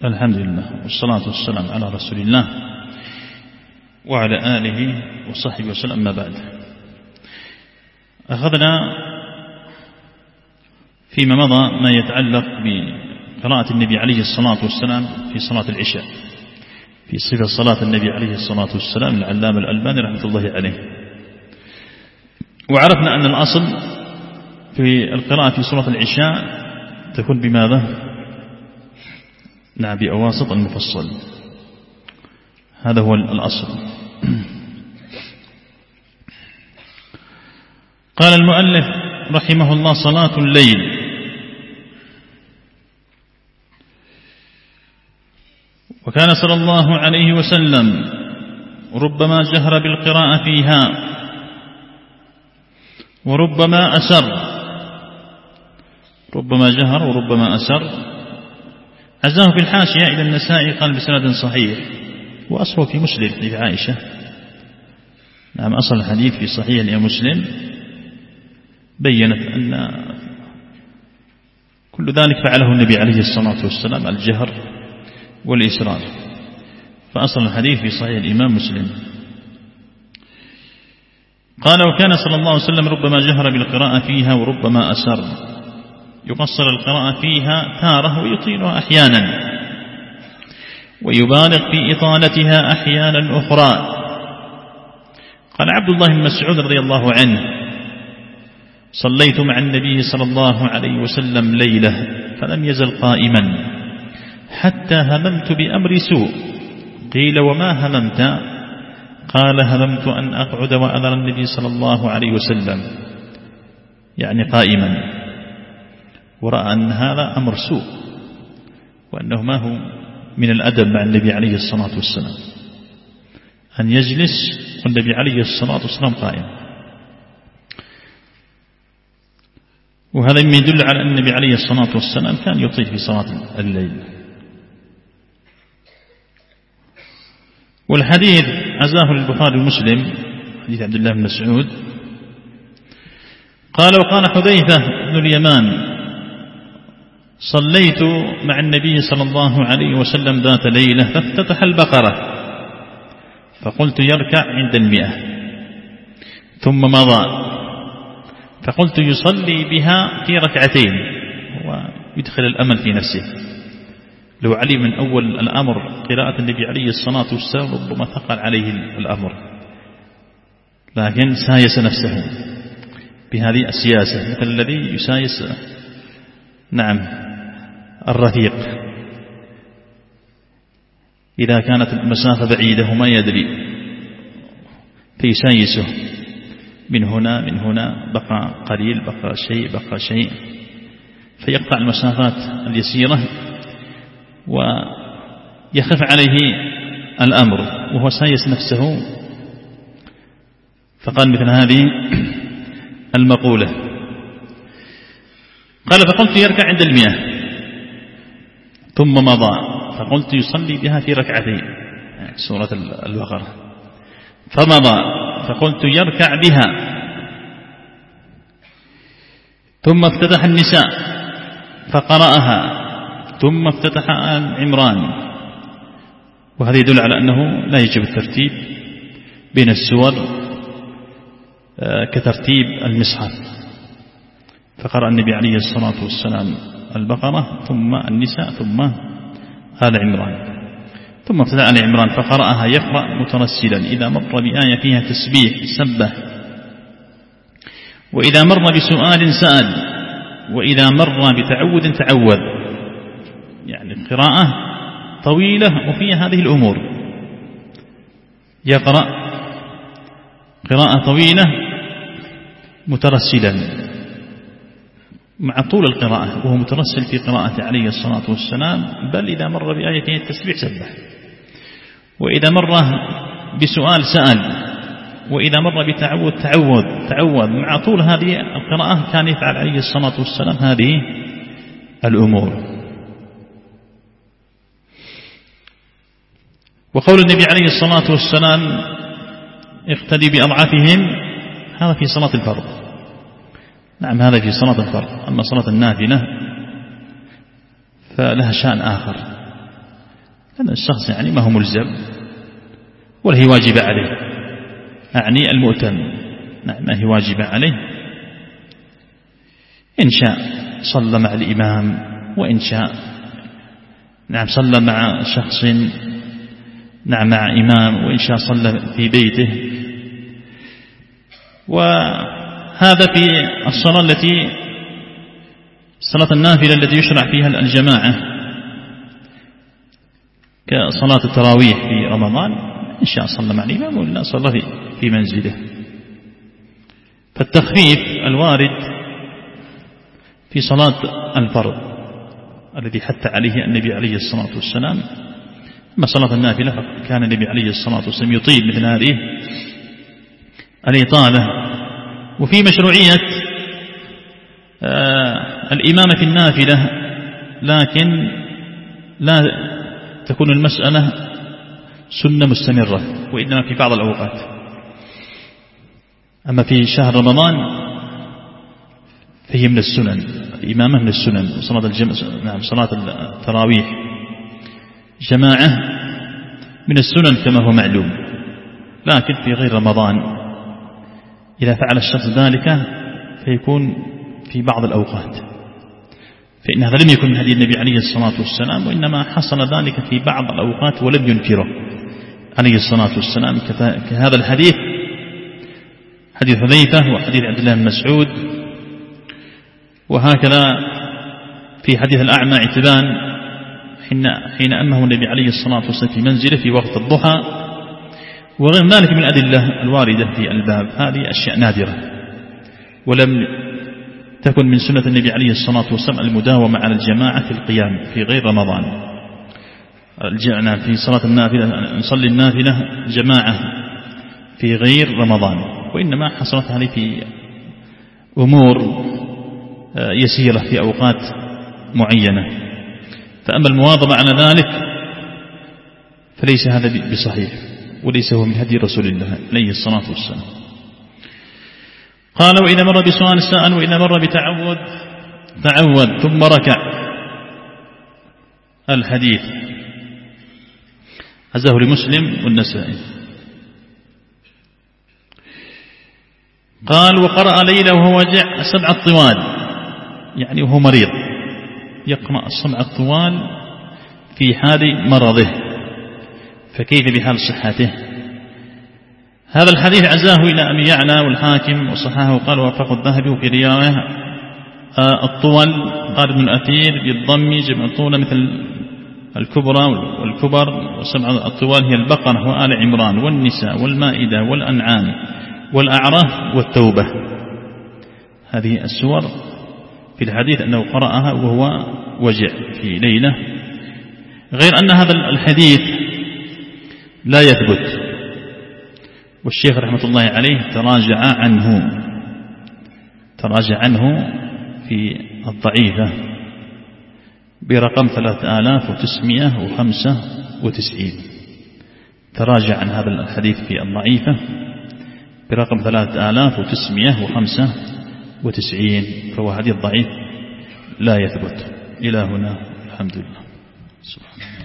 الحمد لله والصلاة والسلام على رسول الله وعلى آله وصحبه وسلم. ما بعد، أخذنا فيما مضى ما يتعلق بقراءة النبي عليه الصلاة والسلام في صلاة العشاء، في صفة صلاة النبي عليه الصلاة والسلام العلامة الألباني رحمة الله عليه. وعرفنا أن الأصل في القراءة في صلاة العشاء تكون بماذا؟ نعم، بأواسط المفصل، هذا هو الأصل. قال المؤلف رحمه الله: صلاة الليل. وكان صلى الله عليه وسلم ربما جهر بالقراءة فيها وربما أسر، ربما جهر وربما أسر. عزاه في الحاشية إلى النسائي قال بسند صحيح، وأصله في مسلم في عائشة. نعم، أصل الحديث في صحيح الإمام مسلم بيّنت أن كل ذلك فعله النبي عليه الصلاة والسلام، الجهر والإسرار، فأصل الحديث في صحيح الإمام مسلم. قال: وكان صلى الله عليه وسلم ربما جهر بالقراءة فيها وربما أسر، يقصر القراءة فيها تارة ويطيلها أحيانا، ويبالغ في إطالتها أحيانا أخرى. قال عبد الله بن مسعود رضي الله عنه: صليت مع النبي صلى الله عليه وسلم ليلة فلم يزل قائما حتى هممت بأمر سوء. قيل: وما هممت؟ قال: هممت أن أقعد وأذر النبي صلى الله عليه وسلم، يعني قائما، ورأى أن هذا أمر سوء، وأنه ما هو من الأدب مع النبي عليه الصلاة والسلام أن يجلس والنبي عليه الصلاة والسلام قائم. وهذا مما يدل على أن النبي عليه الصلاة والسلام كان يطيل في صلاة الليل. والحديث عزاه البخاري ومسلم، حديث عبد الله بن مسعود. قال: وقال حذيفة بن اليمان: صليت مع النبي صلى الله عليه وسلم ذات ليلة فافتتح البقرة فقلت يركع عند 100 ثم مضى، فقلت يصلي بها في ركعتين. ويدخل الأمل في نفسه، لو علم من أول الأمر قراءة النبي عليه الصلاة والسلام ربما ثقل عليه الأمر، لكن سايس نفسه بهذه السياسة، مثل الذي يسايس نعم الرفيق إذا كانت المسافة بعيدة وما يدري فيسايسه من هنا بقى قليل، بقى شيء فيقطع المسافات اليسيرة ويخف عليه الأمر وهو سايس نفسه. فقال مثل هذه المقولة. قال: فقلت يركع عند 100 ثم مضى، فقلت يصلي بها في ركعتين، سورة البقرة، فمضى، فقلت يركع بها، ثم افتتح النساء فقرأها، ثم افتتح آل عمران. وهذا يدل على أنه لا يجب الترتيب بين السور كترتيب المصحف، فقرأ النبي عليه الصلاة والسلام البقرة ثم النساء ثم آل عمران، ثم ابتدأ آل عمران فقرأها يقرأ مترسلا، إذا مر بآية فيها تسبيح سبح، وإذا مر بسؤال سأل، وإذا مر بتعوذ تعوذ. يعني القراءة طويلة وفيها هذه الأمور، يقرأ قراءة طويلة مترسلا مع طول القراءة، وهو مترسل في قراءة عليه الصلاة والسلام، بل إذا مر بآية فيها التسبيح سبح، وإذا مر بسؤال سأل، وإذا مر بتعوذ تعوذ. مع طول هذه القراءة كان يفعل عليه الصلاة والسلام هذه الأمور. وقول النبي عليه الصلاة والسلام اقتدي بأضعافهم، هذا في صلاة الفرض. نعم، هذا في صلاة الفرض. أما صلاة النافلة فلها شأن آخر، هذا الشخص يعني ما هو ملزم ولا هي واجبة عليه، أعني المؤتم، نعم ما هي واجبة عليه. إن شاء صلى مع الإمام، وإن شاء نعم صلى مع شخص نعم مع إمام، وإن شاء صلى في بيته. وهذا في صلاة النافلة التي يشرع فيها الجماعة كصلاة التراويح في رمضان، إن شاء صلى مع الإمام ولا صلى في منزله. فالتخفيف الوارد في صلاة الفرض الذي حث عليه النبي عليه الصلاة والسلام. أما صلاة النافلة فكان النبي عليه الصلاة والسلام يطيل مثل هذه الإطالة. وفي مشروعية الإمامة في النافلة، لكن لا تكون المسألة سنة مستمرة، وإنما في بعض الأوقات. أما في شهر رمضان فهي من السنن، الإمامة من السنن، صلاة التراويح جماعة من السنن كما هو معلوم. لكن في غير رمضان إذا فعل الشخص ذلك فيكون في بعض الأوقات، فإن هذا لم يكن من هدي النبي عليه الصلاة والسلام، وإنما حصل ذلك في بعض الأوقات ولم ينكره عليه الصلاة والسلام، كهذا الحديث، حديث حذيفة وحديث عبد الله بن مسعود. وهكذا في حديث الأعمى عتبان حين أمه النبي عليه الصلاة والسلام في منزله في وقت الضحى، وغير ذلك من الأدلة الواردة في الباب. هذه أشياء نادرة، ولم تكن من سنة النبي عليه الصلاة والسلام المداومة على الجماعة في القيام في غير رمضان. في صلاة النافلة نصلي النافلة جماعة في غير رمضان، وإنما حصلت هذه في أمور يسيرة في أوقات معينة. فأما المواظبة على ذلك فليس هذا بصحيح، وليس هو من هدي رسول الله عليه الصلاة والسلام. قال: وإذا مر بسؤال سأل، وإذا مر بتعوذ تعوذ ثم ركع. الحديث عزاه لمسلم والنسائي. قال: وقرأ ليلة وهو وجع 7 طوال، يعني وهو مريض يقرأ 7 طوال في حال مرضه، فكيف بحال صحته؟ هذا الحديث عزاه إلى أبي يعلى والحاكم وصححه، قال ووافق الذهبي في رواية الطول، قال ابن الأثير بالضم جمع طول مثل الكبرى والكبر، و7 الطوال هي البقرة وآل عمران والنساء والمائدة والأنعام والأعراف والتوبة. هذه السور في الحديث أنه قرأها وهو وجع في ليلة، غير أن هذا الحديث لا يثبت، والشيخ رحمة الله عليه تراجع عنه في الضعيفة برقم 3995. تراجع عن هذا الحديث في الضعيفة برقم 3995، فهو حديث ضعيف لا يثبت. إلى هنا الحمد لله. سبحان الله.